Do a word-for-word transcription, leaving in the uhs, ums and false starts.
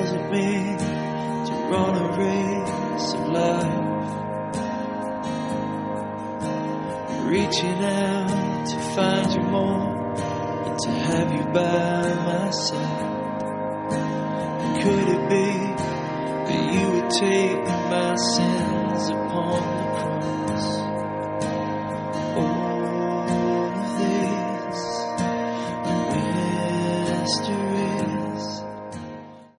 does it mean to run a race of life? Reaching out to find you more and to have you by my side. Could it be that you would take my sin